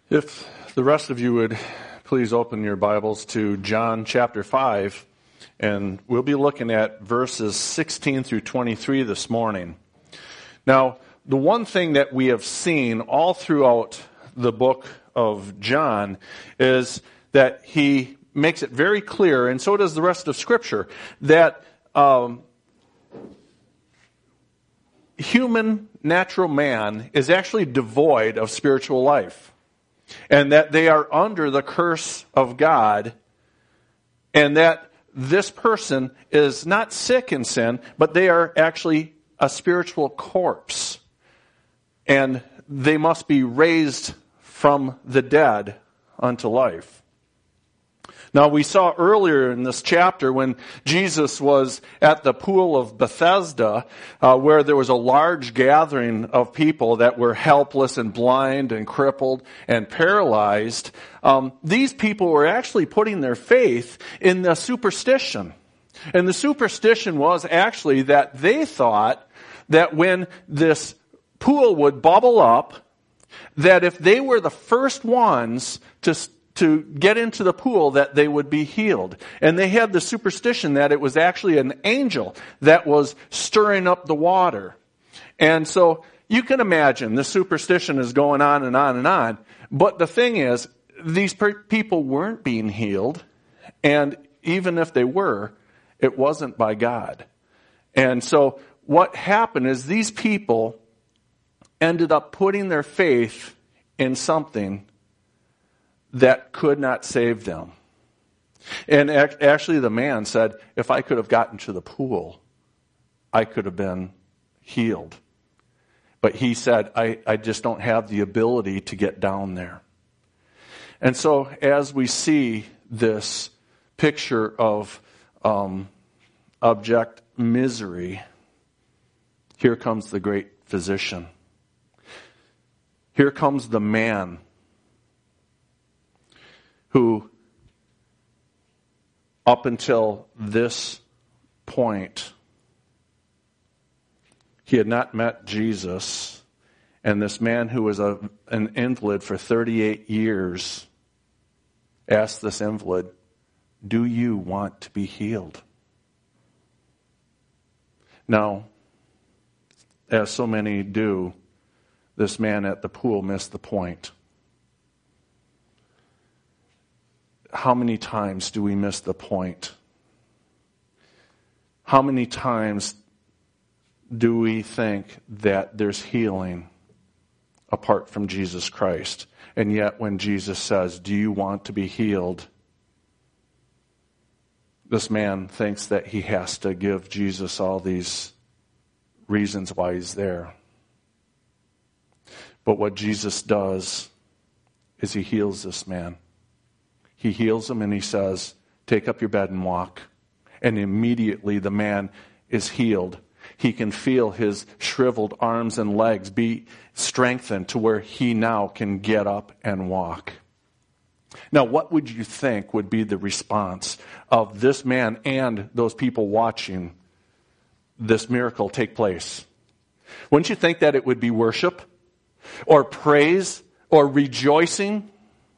If the rest of you would please open your Bibles to John chapter 5, and we'll be looking at verses 16 through 23 this morning. Now, the one thing that we have seen all throughout the book of John is that he makes it very clear, and so does the rest of Scripture, that human, natural man is actually devoid of spiritual life. And that they are under the curse of God, and that this person is not sick in sin, but they are actually a spiritual corpse. And they must be raised from the dead unto life. Now, we saw earlier in this chapter when Jesus was at the pool of Bethesda, where there was a large gathering of people that were helpless and blind and crippled and paralyzed. These people were actually putting their faith in the superstition. And the superstition was actually that they thought that when this pool would bubble up, that if they were the first ones to get into the pool, that they would be healed. And they had the superstition that it was actually an angel that was stirring up the water. And so you can imagine the superstition is going on and on and on. But the thing is, these people weren't being healed. And even if they were, it wasn't by God. And so what happened is these people ended up putting their faith in something that could not save them. And actually the man said, if I could have gotten to the pool, I could have been healed. But he said, I just don't have the ability to get down there. And so as we see this picture of abject misery, here comes the great physician. Here comes the man who, up until this point, he had not met Jesus. And this man who was an invalid for 38 years asked this invalid, "Do you want to be healed?" Now, as so many do, this man at the pool missed the point. How many times do we miss the point? How many times do we think that there's healing apart from Jesus Christ? And yet when Jesus says, "Do you want to be healed?" this man thinks that he has to give Jesus all these reasons why he's there. But what Jesus does is he heals this man. He heals him and he says, "Take up your bed and walk." And immediately the man is healed. He can feel his shriveled arms and legs be strengthened to where he now can get up and walk. Now, what would you think would be the response of this man and those people watching this miracle take place? Wouldn't you think that it would be worship or praise or rejoicing?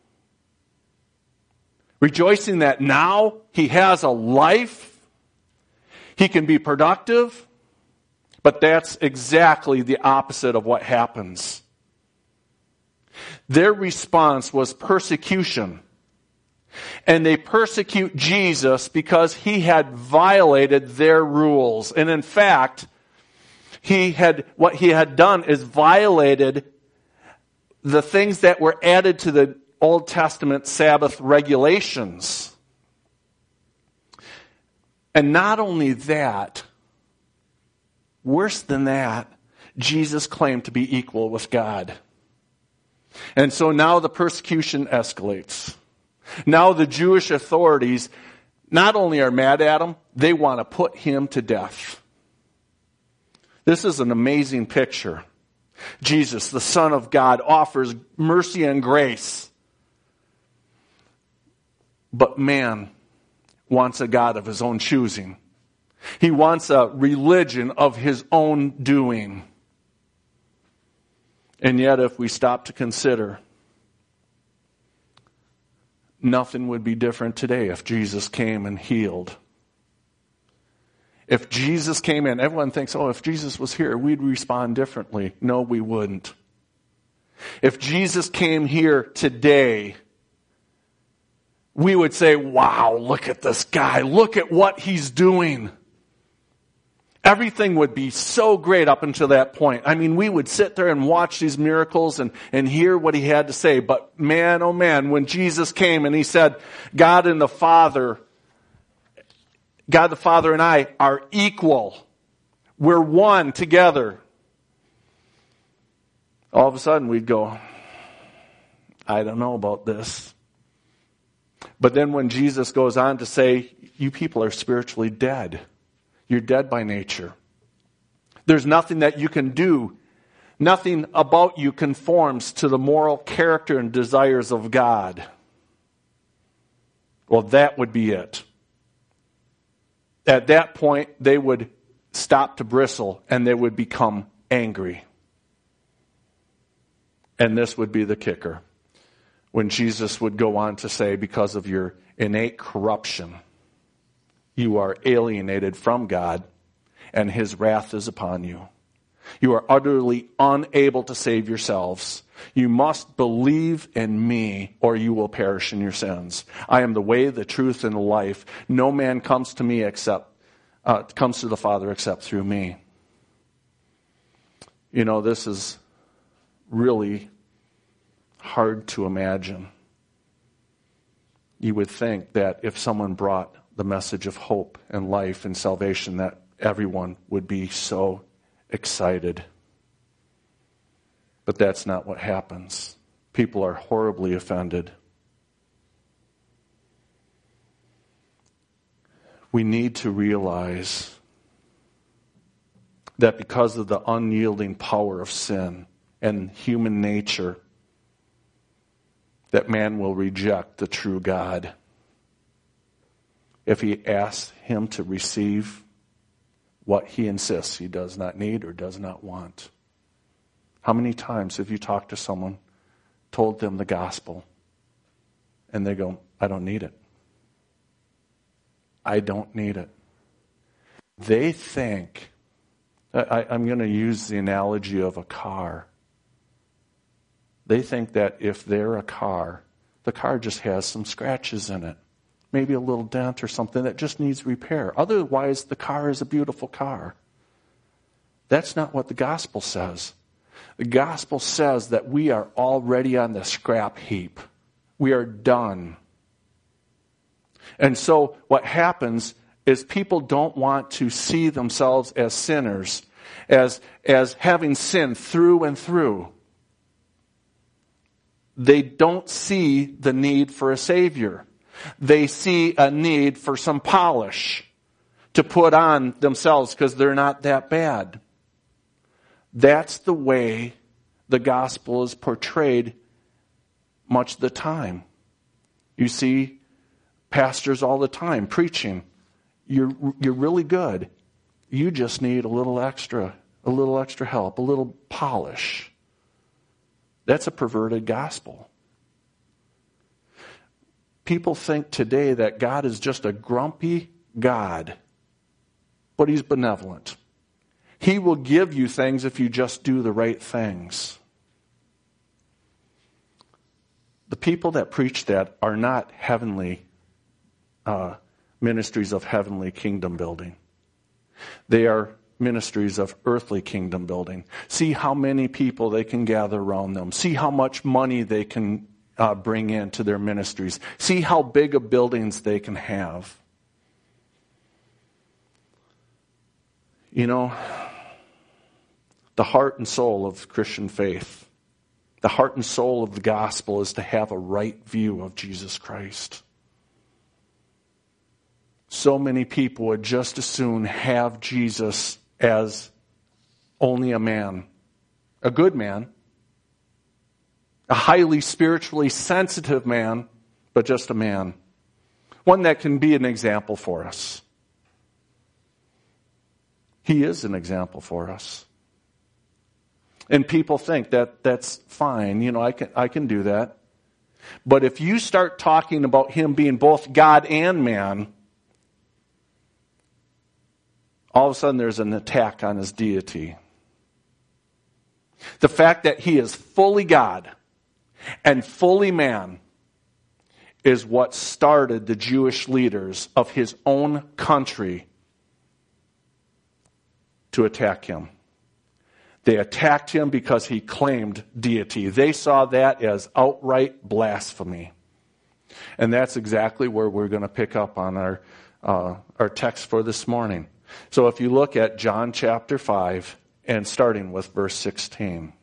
Rejoicing that now he has a life, he can be productive, but that's exactly the opposite of what happens. Their response was persecution. And they persecute Jesus because he had violated their rules. And in fact, what he had done is violated the things that were added to the Old Testament Sabbath regulations. And not only that, worse than that, Jesus claimed to be equal with God. And so now the persecution escalates. Now the Jewish authorities not only are mad at him, they want to put him to death. This is an amazing picture. Jesus, the Son of God, offers mercy and grace. But man wants a God of his own choosing. He wants a religion of his own doing. And yet, if we stop to consider, nothing would be different today if Jesus came and healed. If Jesus came in, everyone thinks, oh, if Jesus was here, we'd respond differently. No, we wouldn't. If Jesus came here today, we would say, wow, look at this guy. Look at what he's doing. Everything would be so great up until that point. I mean, we would sit there and watch these miracles and hear what he had to say. But man, oh man, when Jesus came and he said, God the Father and I are equal. We're one together. All of a sudden we'd go, I don't know about this. But then when Jesus goes on to say, you people are spiritually dead. You're dead by nature. There's nothing that you can do. Nothing about you conforms to the moral character and desires of God. Well, that would be it. At that point, they would stop to bristle and they would become angry. And this would be the kicker. When Jesus would go on to say, because of your innate corruption, you are alienated from God, and his wrath is upon you. You are utterly unable to save yourselves. You must believe in me, or you will perish in your sins. I am the way, the truth, and the life. No man comes to me comes to the Father except through me. You know, this is really hard to imagine. You would think that if someone brought the message of hope and life and salvation, that everyone would be so excited. But that's not what happens. People are horribly offended. We need to realize that because of the unyielding power of sin and human nature, that man will reject the true God. If he asks him to receive what he insists he does not need or does not want. How many times have you talked to someone, told them the gospel, and they go, I don't need it. I don't need it. They think, I'm going to use the analogy of a car. They think that if they're a car, the car just has some scratches in it. Maybe a little dent or something that just needs repair. Otherwise, the car is a beautiful car. That's not what the gospel says. The gospel says that we are already on the scrap heap. We are done. And so what happens is people don't want to see themselves as sinners, as having sinned through and through. They don't see the need for a Savior. They see a need for some polish to put on themselves because they're not that bad. That's the way the gospel is portrayed much of the time. You see pastors all the time preaching. You're really good. You just need a little extra help, a little polish. That's a perverted gospel. People think today that God is just a grumpy God, but he's benevolent. He will give you things if you just do the right things. The people that preach that are not heavenly ministries of heavenly kingdom building. They are ministries of earthly kingdom building. See how many people they can gather around them. See how much money they can bring into their ministries. See how big of buildings they can have. You know, the heart and soul of Christian faith, the heart and soul of the gospel is to have a right view of Jesus Christ. So many people would just as soon have Jesus as only a man, a good man, a highly spiritually sensitive man, but just a man. One that can be an example for us. He is an example for us. And people think that that's fine. You know, I can do that. But if you start talking about him being both God and man, all of a sudden there's an attack on his deity. The fact that he is fully God and fully man is what started the Jewish leaders of his own country to attack him. They attacked him because he claimed deity. They saw that as outright blasphemy. And that's exactly where we're going to pick up on our text for this morning. So if you look at John chapter 5 and starting with verse 16.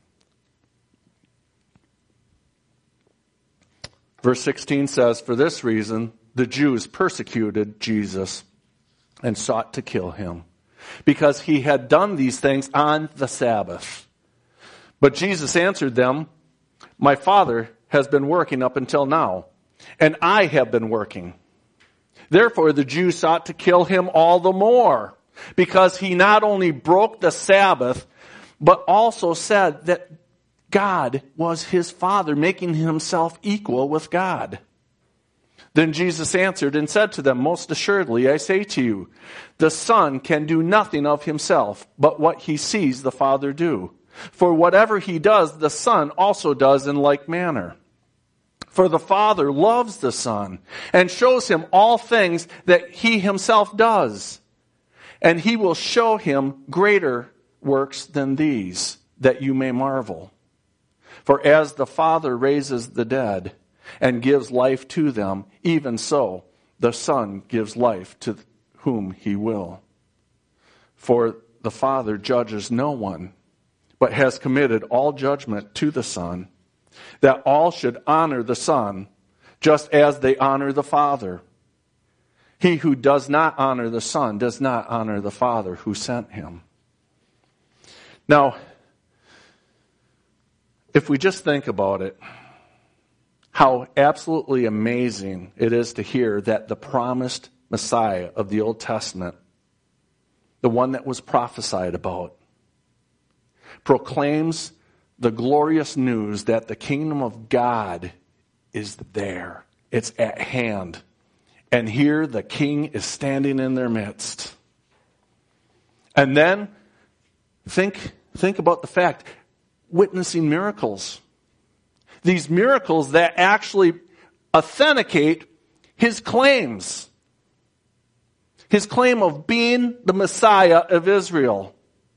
Verse 16 says, "For this reason the Jews persecuted Jesus and sought to kill him, because he had done these things on the Sabbath. But Jesus answered them, 'My Father has been working up until now, and I have been working.' Therefore the Jews sought to kill him all the more, because he not only broke the Sabbath, but also said that God was his Father, making himself equal with God. Then Jesus answered and said to them, 'Most assuredly I say to you, the Son can do nothing of himself, but what he sees the Father do. For whatever he does, the Son also does in like manner. For the Father loves the Son, and shows him all things that he himself does. And he will show him greater works than these, that you may marvel. For as the Father raises the dead and gives life to them, even so the Son gives life to whom he will. For the Father judges no one, but has committed all judgment to the Son, that all should honor the Son, just as they honor the Father. He who does not honor the Son does not honor the Father who sent him." Now, if we just think about it, how absolutely amazing it is to hear that the promised Messiah of the Old Testament, the one that was prophesied about, proclaims the glorious news that the kingdom of God is there. It's at hand. And here the king is standing in their midst. And then think about the fact, witnessing miracles. These miracles that actually authenticate his claims. His claim of being the Messiah of Israel.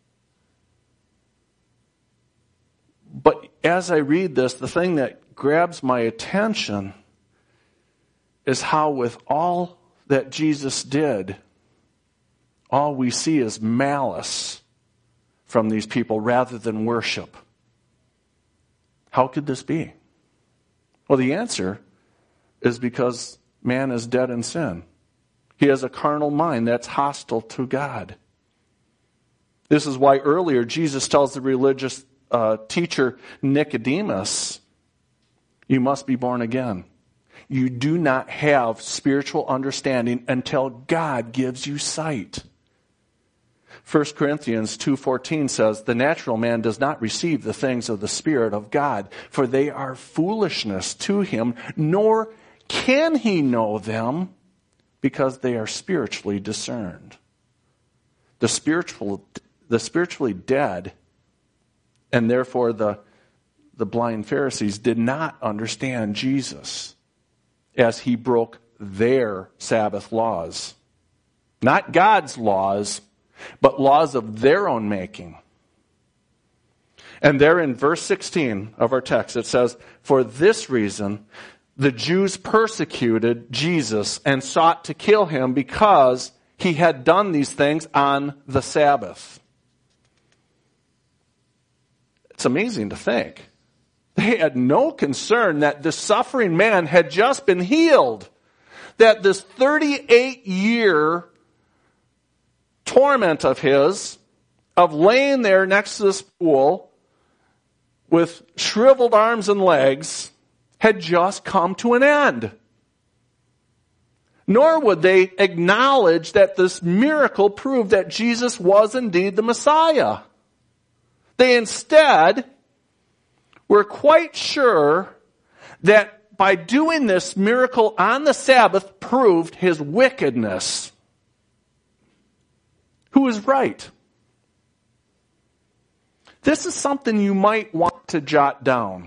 But as I read this, the thing that grabs my attention is how with all that Jesus did, all we see is malice from these people rather than worship. How could this be? Well, the answer is because man is dead in sin. He has a carnal mind that's hostile to God. This is why earlier Jesus tells the religious teacher Nicodemus, "You must be born again. You do not have spiritual understanding until God gives you sight." 1 Corinthians 2:14 says, "The natural man does not receive the things of the Spirit of God, for they are foolishness to him, nor can he know them, because they are spiritually discerned." The spiritually dead, and therefore the blind Pharisees, did not understand Jesus as he broke their Sabbath laws. Not God's laws, but laws of their own making. And there in verse 16 of our text it says, "For this reason the Jews persecuted Jesus and sought to kill him because he had done these things on the Sabbath." It's amazing to think. They had no concern that the suffering man had just been healed. That this 38-year torment of his, of laying there next to this pool with shriveled arms and legs, had just come to an end. Nor would they acknowledge that this miracle proved that Jesus was indeed the Messiah. They instead were quite sure that by doing this miracle on the Sabbath, proved his wickedness. Who is right? This is something you might want to jot down.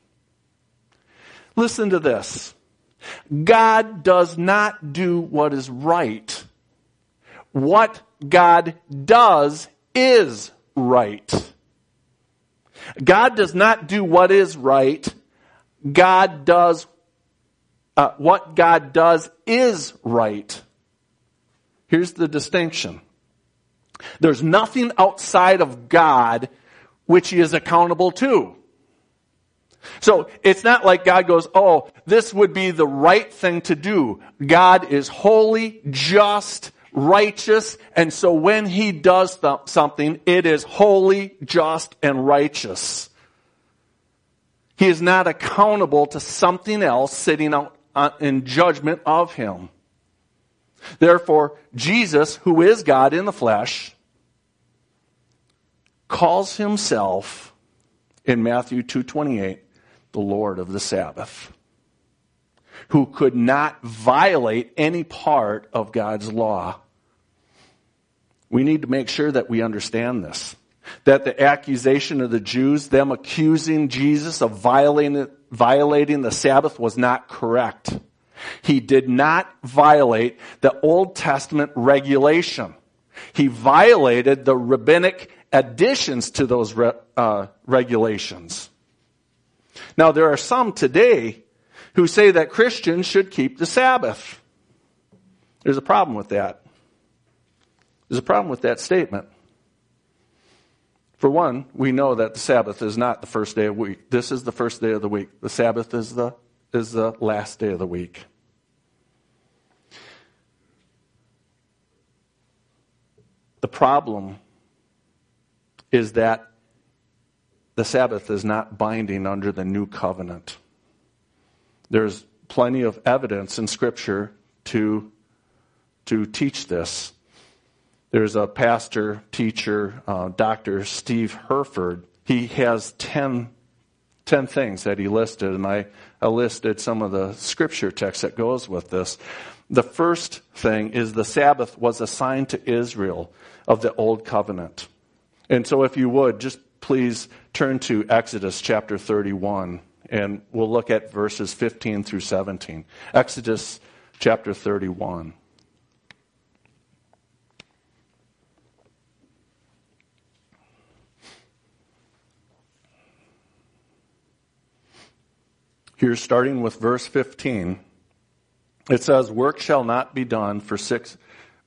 Listen to this. God does not do what is right. What God does is right. God does not do what is right. God does what God does is right. Here's the distinction. There's nothing outside of God which he is accountable to. So it's not like God goes, oh, this would be the right thing to do. God is holy, just, righteous, and so when he does something, it is holy, just, and righteous. He is not accountable to something else sitting out in judgment of him. Therefore, Jesus, who is God in the flesh, calls himself in Matthew 2:28 the Lord of the Sabbath, who could not violate any part of God's law. We need to make sure that we understand this, that the accusation of the Jews, them accusing Jesus of violating the Sabbath, was not correct. He did not violate the Old Testament regulation. He violated the rabbinic additions to those regulations. Now, there are some today who say that Christians should keep the Sabbath. There's a problem with that. There's a problem with that statement. For one, we know that the Sabbath is not the first day of the week. This is the first day of the week. The Sabbath is the last day of the week. The problem is that the Sabbath is not binding under the new covenant. There's plenty of evidence in Scripture to teach this. There's a pastor, teacher, Dr. Steve Herford. He has 10 things that he listed, and I listed some of the Scripture text that goes with this. The first thing is the Sabbath was assigned to Israel of the Old Covenant. And so if you would, just please turn to Exodus chapter 31, and we'll look at verses 15 through 17. Exodus chapter 31. Here, starting with verse 15, it says, Work shall be done for 6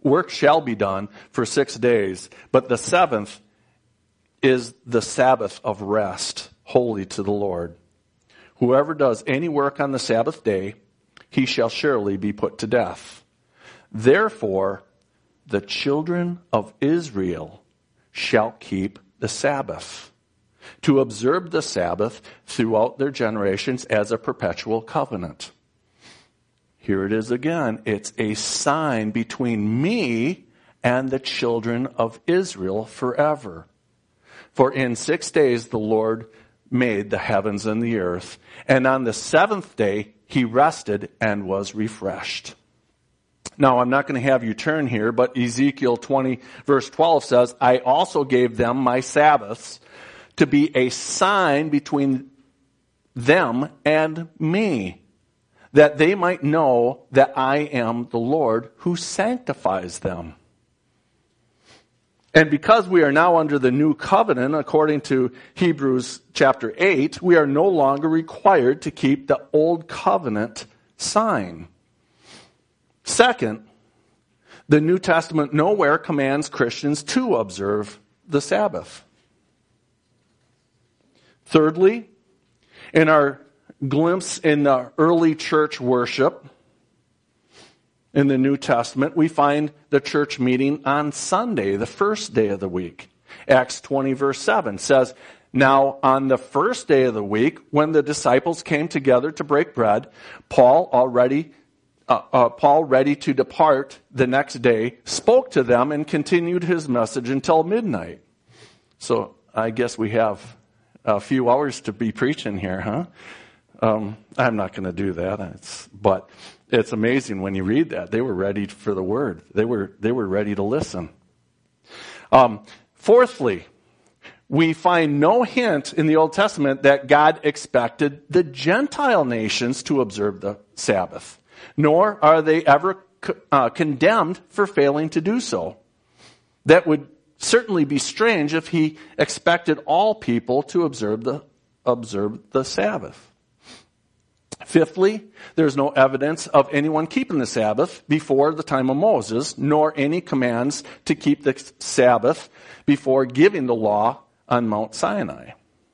days, but the seventh is the Sabbath of rest, holy to the Lord. Whoever does any work on the Sabbath day, he shall surely be put to death. Therefore, the children of Israel shall keep the Sabbath, to observe the Sabbath throughout their generations as a perpetual covenant. Here it is again. It's a sign between me and the children of Israel forever. For in 6 days the Lord made the heavens and the earth, and on the seventh day he rested and was refreshed. Now, I'm not going to have you turn here, but Ezekiel 20 verse 12 says, I also gave them my Sabbaths to be a sign between them and me, that they might know that I am the Lord who sanctifies them. And because we are now under the new covenant, according to Hebrews chapter 8, we are no longer required to keep the old covenant sign. Second, the New Testament nowhere commands Christians to observe the Sabbath. Thirdly, in our glimpse in the early church worship in the New Testament, we find the church meeting on Sunday, the first day of the week. Acts 20 verse 7 says, Now on the first day of the week, when the disciples came together to break bread, Paul, ready to depart the next day, spoke to them and continued his message until midnight. So I guess we have a few hours to be preaching here, huh? I'm not going to do that. But it's amazing when you read that. They were ready for the word. They were ready to listen. Fourthly, we find no hint in the Old Testament that God expected the Gentile nations to observe the Sabbath, nor are they ever condemned for failing to do so. That would certainly be strange if he expected all people to observe the Sabbath. Fifthly, there's no evidence of anyone keeping the Sabbath before the time of Moses, nor any commands to keep the Sabbath before giving the law on Mount Sinai.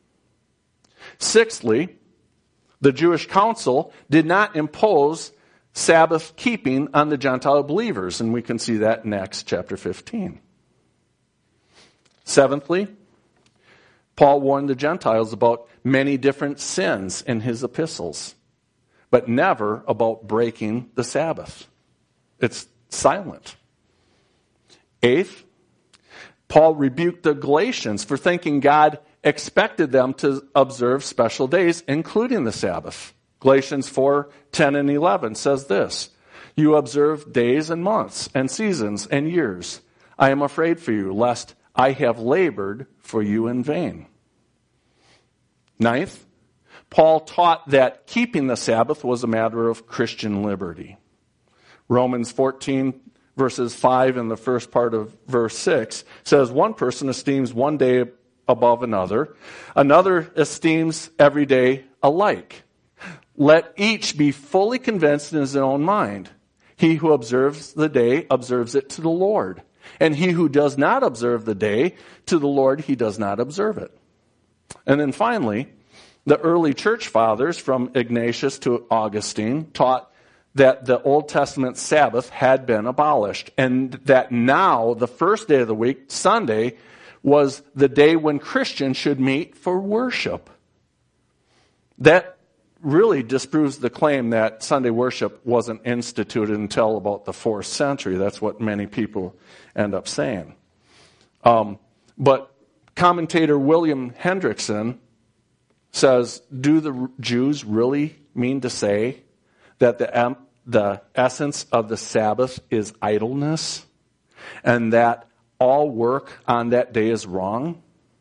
Sixthly, the Jewish council did not impose Sabbath keeping on the Gentile believers, and we can see that in Acts chapter 15. Seventhly, Paul warned the Gentiles about many different sins in his epistles, but never about breaking the Sabbath. It's silent. Eighth, Paul rebuked the Galatians for thinking God expected them to observe special days, including the Sabbath. Galatians 4:10 and 11 says this, "You observe days and months and seasons and years. I am afraid for you, lest I have labored for you in vain." Ninth, Paul taught that keeping the Sabbath was a matter of Christian liberty. Romans 14, verses 5 and the first part of verse 6 says, "One person esteems one day above another. Another esteems every day alike. Let each be fully convinced in his own mind. He who observes the day observes it to the Lord. And he who does not observe the day, to the Lord he does not observe it." And then finally, the early church fathers, from Ignatius to Augustine, taught that the Old Testament Sabbath had been abolished, and that now the first day of the week, Sunday, was the day when Christians should meet for worship. That really disproves the claim that Sunday worship wasn't instituted until about the 4th century. That's what many people end up saying. But commentator William Hendrickson says, do the Jews really mean to say that the essence of the Sabbath is idleness and that all work on that day is wrong?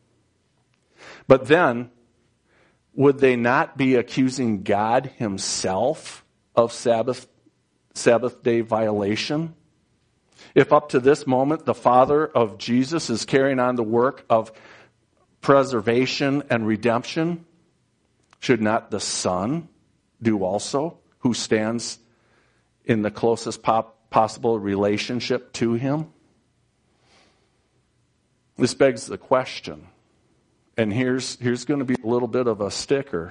But then, would they not be accusing God himself of Sabbath day violation? If up to this moment the Father of Jesus is carrying on the work of preservation and redemption, should not the Son do also, who stands in the closest possible relationship to him? This begs the question. And here's going to be a little bit of a sticker.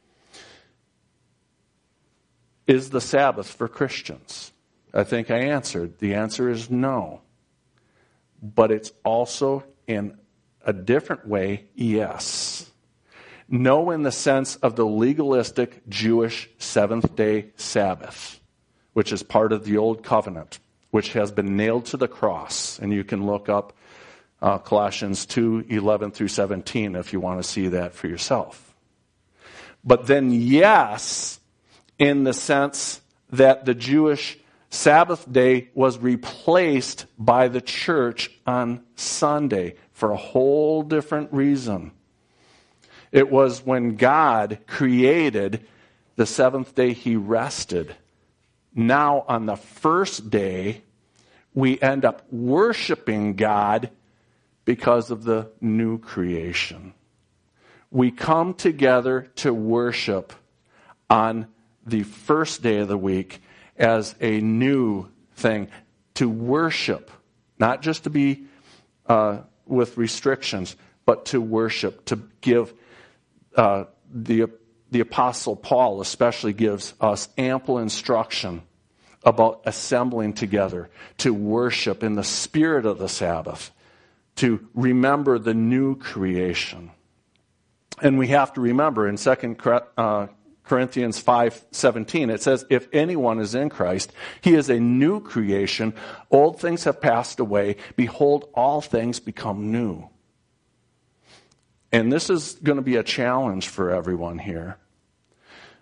Is the Sabbath for Christians? I think I answered. The answer is no. But it's also, in a different way, yes. No in the sense of the legalistic Jewish seventh-day Sabbath, which is part of the Old Covenant, which has been nailed to the cross. And you can look up Colossians 2:11 through 17 if you want to see that for yourself. But then yes, in the sense that the Jewish Sabbath day was replaced by the church on Sunday for a whole different reason. It was when God created the seventh day, he rested. Now on the first day, we end up worshiping God because of the new creation. We come together to worship on the first day of the week as a new thing. To worship, not just to be with restrictions, but to worship, to give the Apostle Paul especially gives us ample instruction about assembling together to worship in the spirit of the Sabbath, to remember the new creation. And we have to remember in 2 Corinthians 5:17, it says, "If anyone is in Christ, he is a new creation. Old things have passed away. Behold, all things become new." And this is going to be a challenge for everyone here.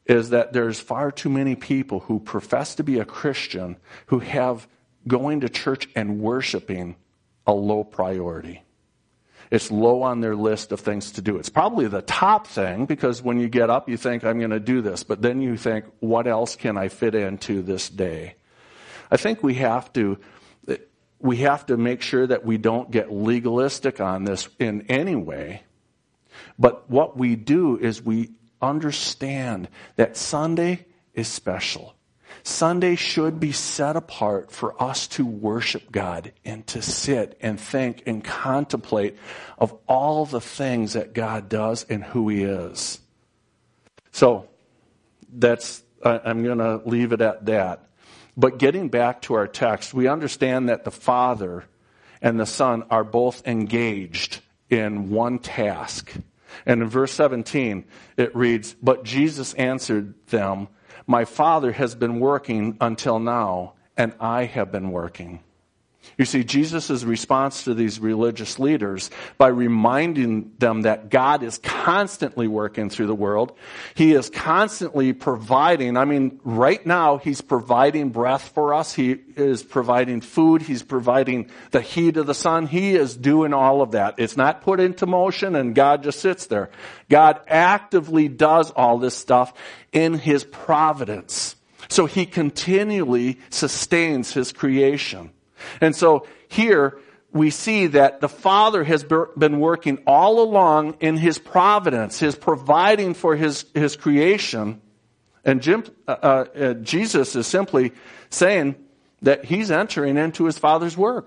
is that there's far too many people who profess to be a Christian who have going to church and worshiping a low priority. It's low on their list of things to do. It's probably the top thing, because when you get up, you think, I'm going to do this. But then you think, what else can I fit into this day? I think we have to make sure that we don't get legalistic on this in any way. But what we do is we understand that Sunday is special. Sunday should be set apart for us to worship God and to sit and think and contemplate of all the things that God does and who He is. So I'm going to leave it at that. But getting back to our text, we understand that the Father and the Son are both engaged in one task. And in verse 17, it reads, "But Jesus answered them, 'My Father has been working until now, and I have been working.'" You see, Jesus' response to these religious leaders by reminding them that God is constantly working through the world. He is constantly providing. I mean, right now, He's providing breath for us. He is providing food. He's providing the heat of the sun. He is doing all of that. It's not put into motion and God just sits there. God actively does all this stuff in His providence. So He continually sustains His creation. And so here we see that the Father has been working all along in His providence, His providing for His creation. And Jesus is simply saying that He's entering into His Father's work.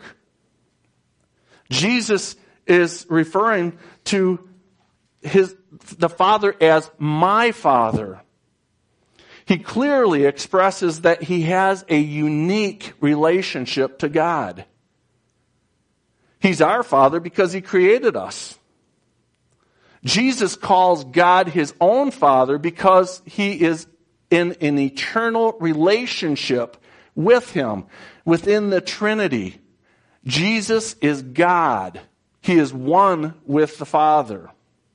Jesus is referring to the Father as my Father. He clearly expresses that He has a unique relationship to God. He's our Father because He created us. Jesus calls God His own Father because He is in an eternal relationship with Him, within the Trinity. Jesus is God. He is one with the Father.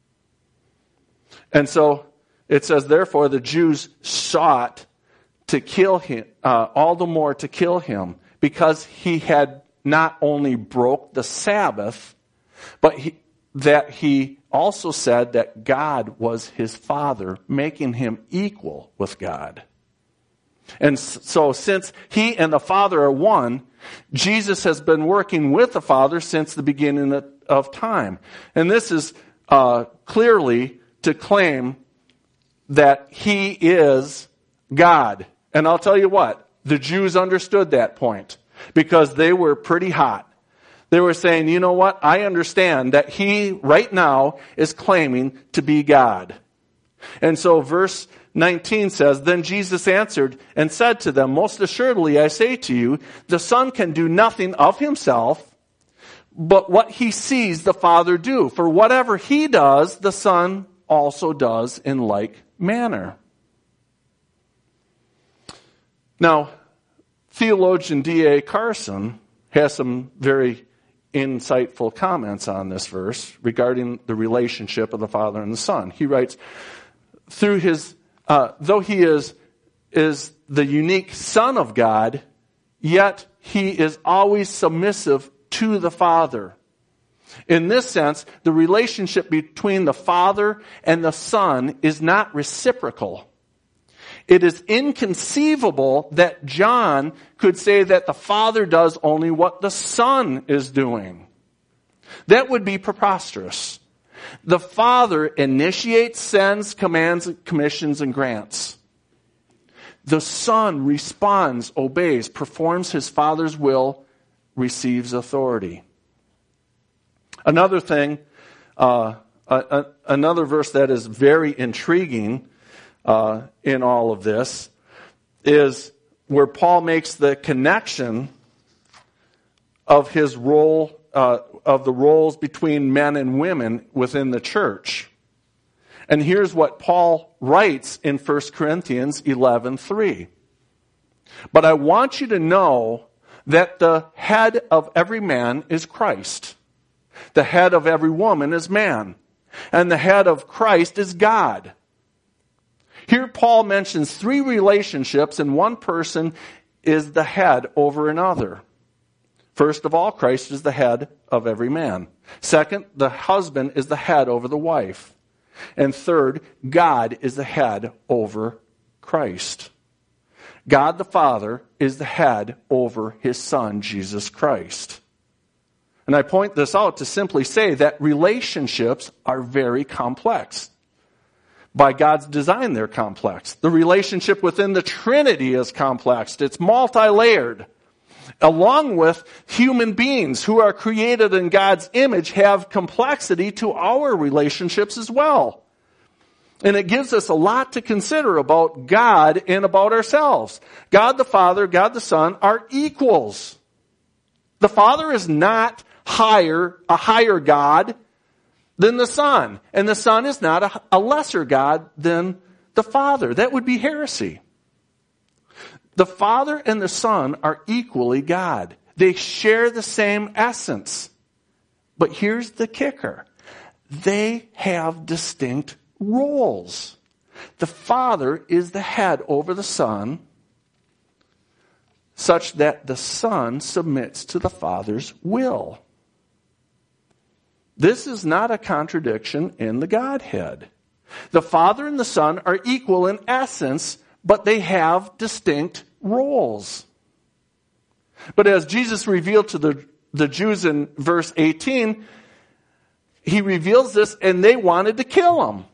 And so, it says, therefore, the Jews sought to kill Him, all the more to kill Him, because He had not only broke the Sabbath, but that He also said that God was His Father, making Him equal with God. And so since He and the Father are one, Jesus has been working with the Father since the beginning of time. And this is clearly to claim that He is God. And I'll tell you what, the Jews understood that point because they were pretty hot. They were saying, you know what, I understand that He right now is claiming to be God. And so verse 19 says, "Then Jesus answered and said to them, 'Most assuredly I say to you, the Son can do nothing of Himself, but what He sees the Father do. For whatever He does, the Son also does in like manner.'" Now, theologian D.A. Carson has some very insightful comments on this verse regarding the relationship of the Father and the Son. He writes, though He is the unique Son of God, yet He is always submissive to the Father. In this sense, the relationship between the Father and the Son is not reciprocal. It is inconceivable that John could say that the Father does only what the Son is doing. That would be preposterous. The Father initiates, sends, commands, commissions, and grants. The Son responds, obeys, performs His Father's will, receives authority. Another thing, another verse that is very intriguing in all of this is where Paul makes the connection of his role, of the roles between men and women within the church. And here's what Paul writes in 1 Corinthians 11:3. "But I want you to know that the head of every man is Christ. The head of every woman is man. And the head of Christ is God." Here Paul mentions three relationships, and one person is the head over another. First of all, Christ is the head of every man. Second, the husband is the head over the wife. And third, God is the head over Christ. God the Father is the head over his Son, Jesus Christ. And I point this out to simply say that relationships are very complex. By God's design, they're complex. The relationship within the Trinity is complex. It's multi-layered. Along with human beings who are created in God's image have complexity to our relationships as well. And it gives us a lot to consider about God and about ourselves. God the Father, God the Son are equals. The Father is not a higher God than the Son. And the Son is not a lesser God than the Father. That would be heresy. The Father and the Son are equally God. They share the same essence. But here's the kicker. They have distinct roles. The Father is the head over the Son, such that the Son submits to the Father's will. This is not a contradiction in the Godhead. The Father and the Son are equal in essence, but they have distinct roles. But as Jesus revealed to the Jews in verse 18, he reveals this and they wanted to kill him.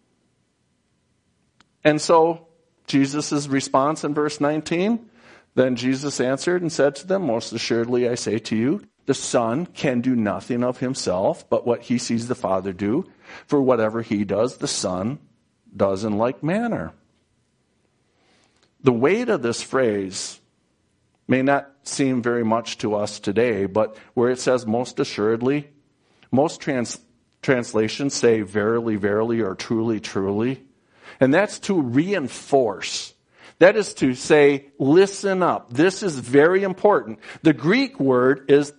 And so Jesus' response in verse 19, then Jesus answered and said to them, most assuredly I say to you, the Son can do nothing of himself, but what he sees the Father do. For whatever he does, the Son does in like manner. The weight of this phrase may not seem very much to us today, but where it says most assuredly, most translations say verily, verily, or truly, truly. And that's to reinforce. That is to say, listen up. This is very important. The Greek word is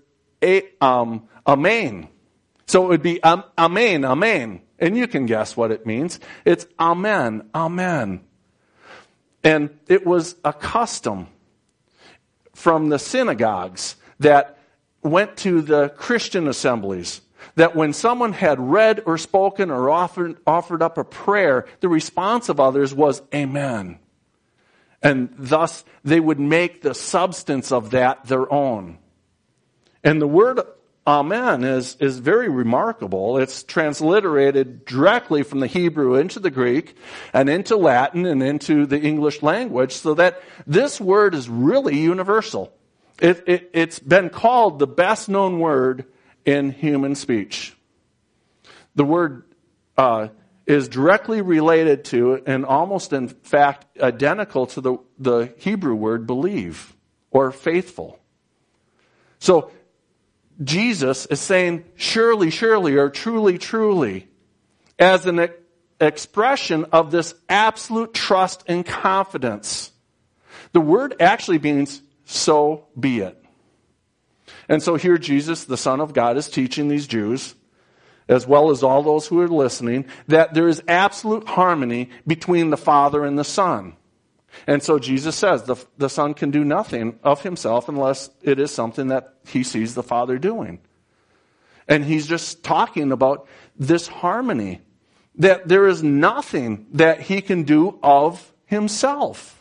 amen. So it would be amen, amen. And you can guess what it means. It's amen, amen. And it was a custom from the synagogues that went to the Christian assemblies that when someone had read or spoken or offered up a prayer, the response of others was amen. And thus they would make the substance of that their own. And the word amen is very remarkable. It's transliterated directly from the Hebrew into the Greek and into Latin and into the English language, so that this word is really universal. It's been called the best known word in human speech. The word is directly related to and almost in fact identical to the Hebrew word believe or faithful. So Jesus is saying surely, surely, or truly, truly, as an expression of this absolute trust and confidence. The word actually means so be it. And so here Jesus, the Son of God, is teaching these Jews, as well as all those who are listening, that there is absolute harmony between the Father and the Son. And so Jesus says the Son can do nothing of himself unless it is something that he sees the Father doing. And he's just talking about this harmony, that there is nothing that he can do of himself.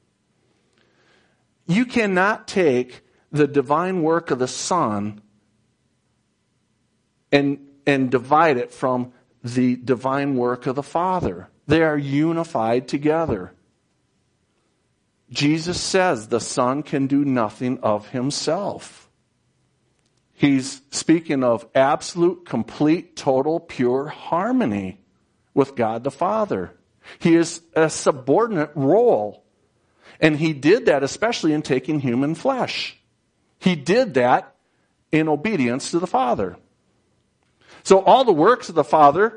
You cannot take the divine work of the Son and divide it from the divine work of the Father. They are unified together. Jesus says the Son can do nothing of himself. He's speaking of absolute, complete, total, pure harmony with God the Father. He is a subordinate role. And he did that especially in taking human flesh. He did that in obedience to the Father. So all the works of the Father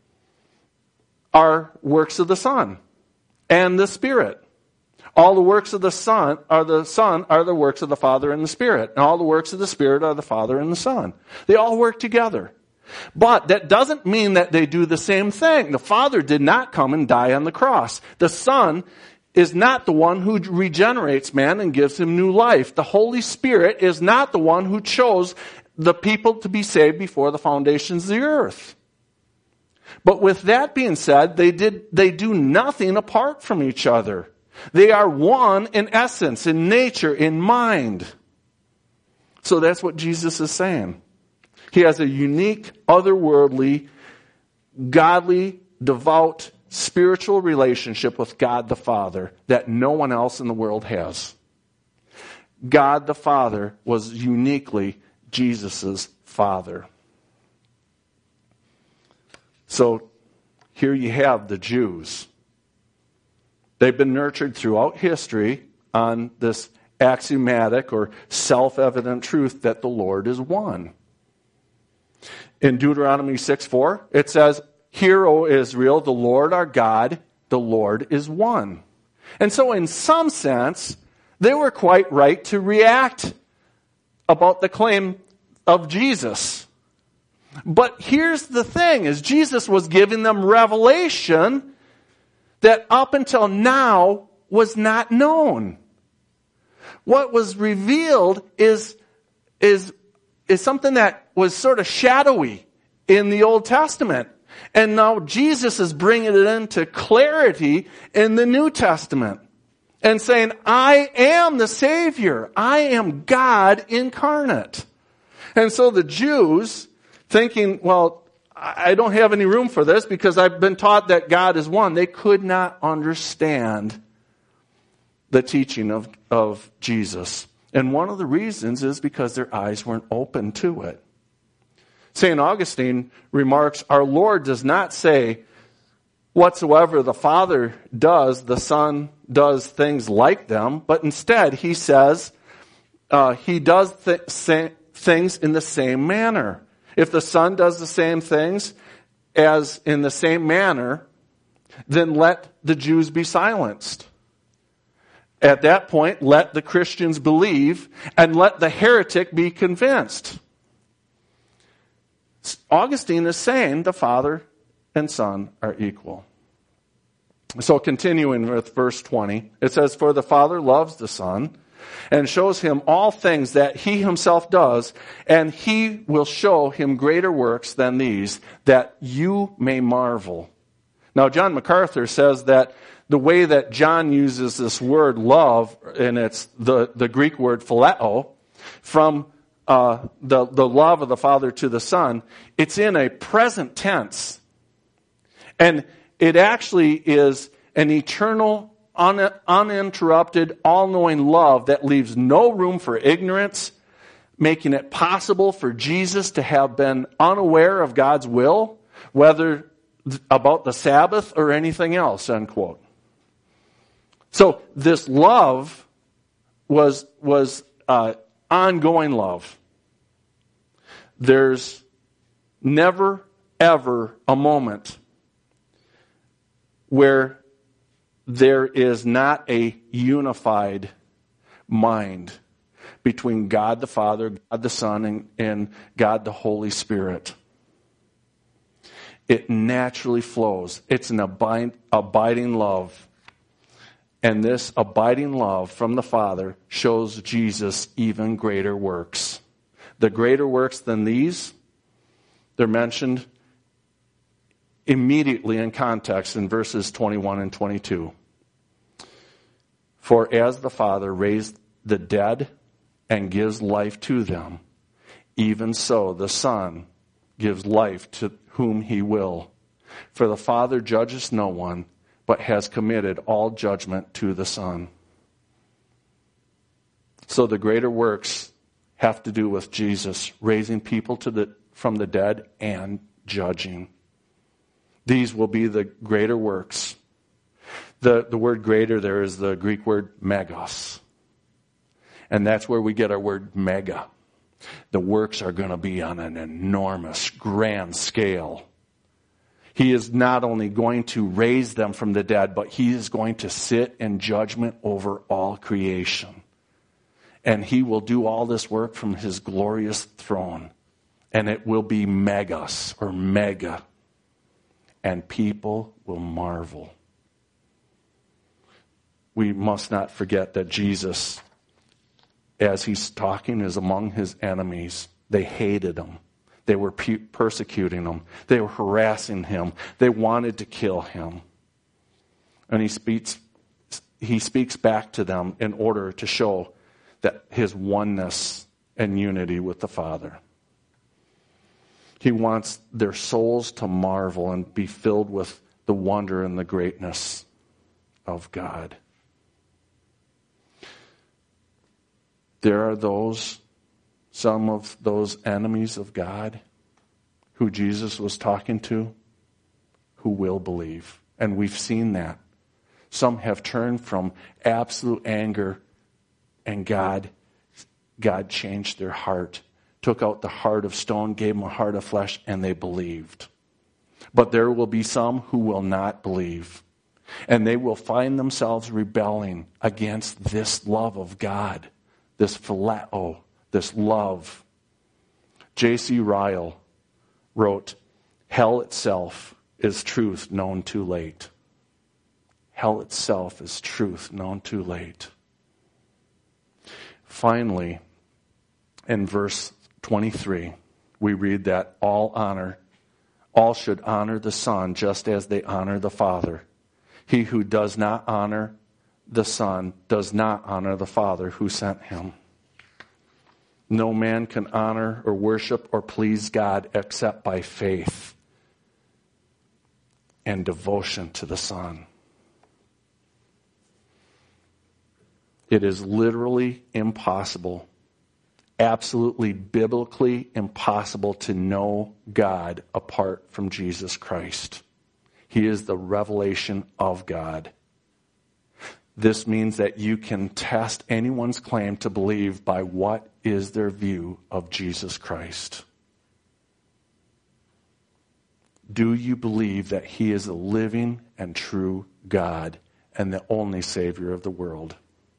are works of the Son and the Spirit. All the works of the Son are the works of the Father and the Spirit. And all the works of the Spirit are the Father and the Son. They all work together. But that doesn't mean that they do the same thing. The Father did not come and die on the cross. The Son is not the one who regenerates man and gives him new life. The Holy Spirit is not the one who chose the people to be saved before the foundations of the earth. But with that being said, they do nothing apart from each other. They are one in essence, in nature, in mind. So that's what Jesus is saying. He has a unique, otherworldly, godly, devout, spiritual relationship with God the Father that no one else in the world has. God the Father was uniquely Jesus' Father. So here you have the Jews. They've been nurtured throughout history on this axiomatic or self-evident truth that the Lord is one. In Deuteronomy 6:4, it says, "Hear, O Israel, the Lord our God, the Lord is one." And so in some sense, they were quite right to react about the claim of Jesus. But here's the thing, is Jesus was giving them revelation that up until now was not known. What was revealed is something that was sort of shadowy in the Old Testament. And now Jesus is bringing it into clarity in the New Testament. And saying, I am the Savior. I am God incarnate. And so the Jews, thinking, well, I don't have any room for this because I've been taught that God is one. They could not understand the teaching of Jesus. And one of the reasons is because their eyes weren't open to it. St. Augustine remarks, our Lord does not say, whatsoever the Father does, the Son does things like them, but instead he says he does things in the same manner. If the Son does the same things as in the same manner, then let the Jews be silenced. At that point, let the Christians believe and let the heretic be convinced. Augustine is saying the Father and Son are equal. So continuing with verse 20, it says, for the Father loves the Son and shows him all things that he himself does, and he will show him greater works than these, that you may marvel. Now, John MacArthur says that the way that John uses this word love, and it's the Greek word phileo, from the love of the Father to the Son, it's in a present tense. And it actually is an eternal, uninterrupted, all-knowing love that leaves no room for ignorance, making it possible for Jesus to have been unaware of God's will, whether about the Sabbath or anything else, end quote. So this love was ongoing love. There's never, ever a moment where there is not a unified mind between God the Father, God the Son, and God the Holy Spirit. It naturally flows. It's an abiding love. And this abiding love from the Father shows Jesus even greater works. The greater works than these, they're mentioned immediately in context in verses 21 and 22. For as the Father raised the dead and gives life to them, even so the Son gives life to whom he will. For the Father judges no one, but has committed all judgment to the Son. So the greater works have to do with Jesus raising people from the dead and judging. These will be the greater works. The word greater there is the Greek word megas. And that's where we get our word mega. The works are going to be on an enormous, grand scale. He is not only going to raise them from the dead, but he is going to sit in judgment over all creation. And he will do all this work from his glorious throne. And it will be megas or mega. And people will marvel. We must not forget that Jesus, as he's talking, is among his enemies. They hated him. They were persecuting him. They were harassing him. They wanted to kill him. And he speaks back to them in order to show that his oneness and unity with the Father. He wants their souls to marvel and be filled with the wonder and the greatness of God. There are some of those enemies of God who Jesus was talking to who will believe. And we've seen that. Some have turned from absolute anger, and God changed their heart, took out the heart of stone, gave them a heart of flesh, and they believed. But there will be some who will not believe. And they will find themselves rebelling against this love of God, this phileo, this love. J.C. Ryle wrote, "Hell itself is truth known too late." Hell itself is truth known too late. Finally, in verse 23, we read that all should honor the Son just as they honor the Father. He who does not honor the Son does not honor the Father who sent him. No man can honor or worship or please God except by faith and devotion to the Son. It is literally impossible, absolutely biblically impossible to know God apart from Jesus Christ. He is the revelation of God. This means that you can test anyone's claim to believe by what is their view of Jesus Christ. Do you believe that he is the living and true God and the only Savior of the world?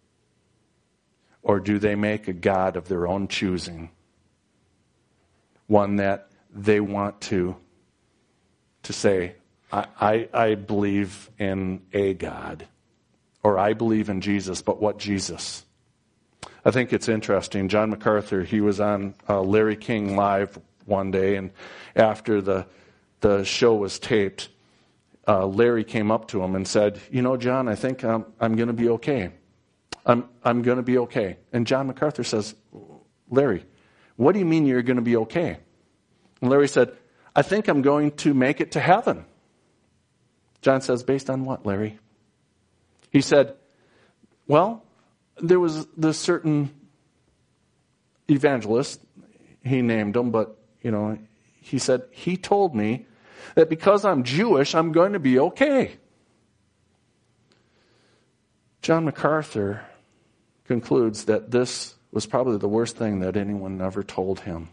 Or do they make a God of their own choosing? One that they want to say, I believe in a God. Or I believe in Jesus, but what Jesus? I think it's interesting. John MacArthur, he was on Larry King Live one day, and after the show was taped, Larry came up to him and said, John, I think I'm going to be okay. I'm going to be okay. And John MacArthur says, Larry, what do you mean you're going to be okay? And Larry said, I think I'm going to make it to heaven. John says, based on what, Larry? He said, well, there was this certain evangelist, he named him, but, he said, he told me that because I'm Jewish, I'm going to be okay. John MacArthur concludes that this was probably the worst thing that anyone ever told him.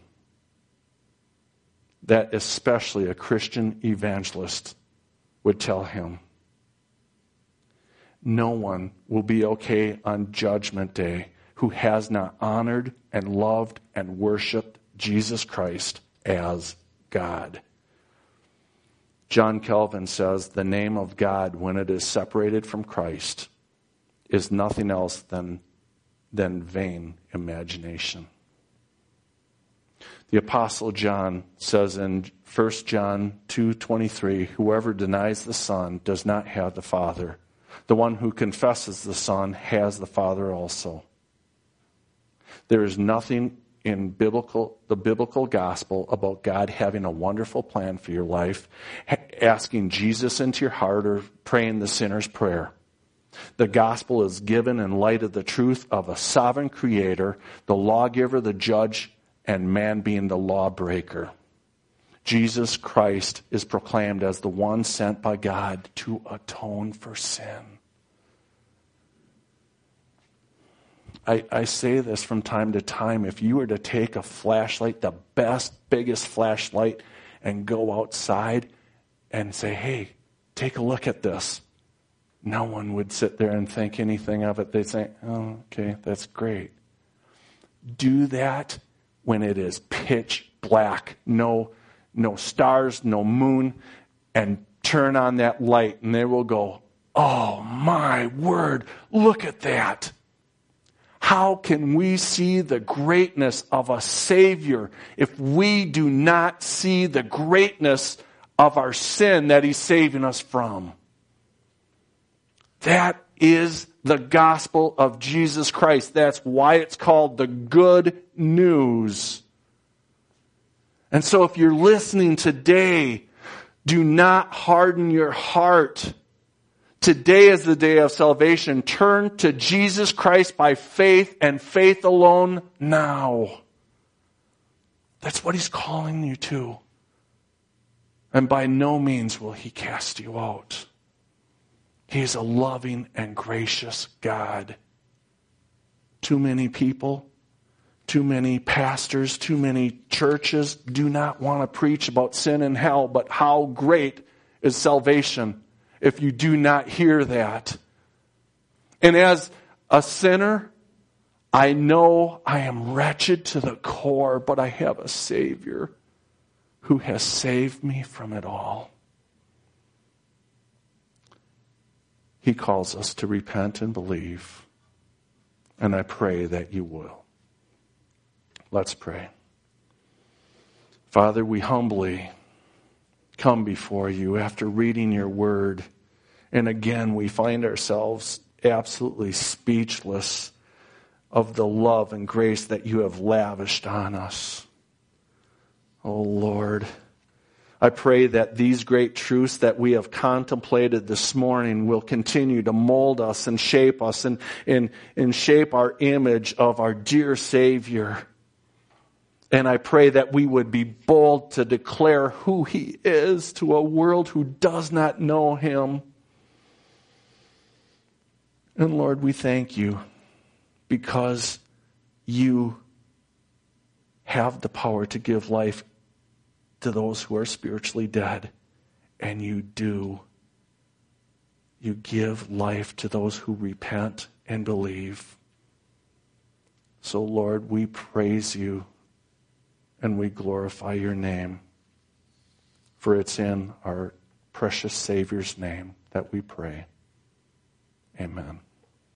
That especially a Christian evangelist would tell him. No one will be okay on Judgment Day who has not honored and loved and worshiped Jesus Christ as God. John Calvin says the name of God, when it is separated from Christ, is nothing else than vain imagination. The Apostle John says in 1 John 2:23, whoever denies the Son does not have the Father. The one who confesses the Son has the Father also. There is nothing in the biblical gospel about God having a wonderful plan for your life, asking Jesus into your heart, or praying the sinner's prayer. The gospel is given in light of the truth of a sovereign creator, the lawgiver, the judge, and man being the lawbreaker. Jesus Christ is proclaimed as the one sent by God to atone for sin. I say this from time to time. If you were to take a flashlight, the best, biggest flashlight, and go outside and say, hey, take a look at this, no one would sit there and think anything of it. They'd say, oh, okay, that's great. Do that when it is pitch black, no stars, no moon, and turn on that light, and they will go, oh my word, look at that. How can we see the greatness of a Savior if we do not see the greatness of our sin that He's saving us from? That is the gospel of Jesus Christ. That's why it's called the good news. And so if you're listening today, do not harden your heart. Today is the day of salvation. Turn to Jesus Christ by faith and faith alone now. That's what He's calling you to. And by no means will He cast you out. He is a loving and gracious God. Too many people, too many pastors, too many churches do not want to preach about sin and hell, but how great is salvation if you do not hear that. And as a sinner, I know I am wretched to the core, but I have a Savior who has saved me from it all. He calls us to repent and believe, and I pray that you will. Let's pray. Father, we humbly come before you after reading your word, and again we find ourselves absolutely speechless of the love and grace that you have lavished on us. Oh Lord, I pray that these great truths that we have contemplated this morning will continue to mold us and shape us and shape our image of our dear Savior. And I pray that we would be bold to declare who He is to a world who does not know Him. And Lord, we thank you because you have the power to give life to those who are spiritually dead. And you do. You give life to those who repent and believe. So Lord, we praise you and we glorify your name. For it's in our precious Savior's name that we pray. Amen.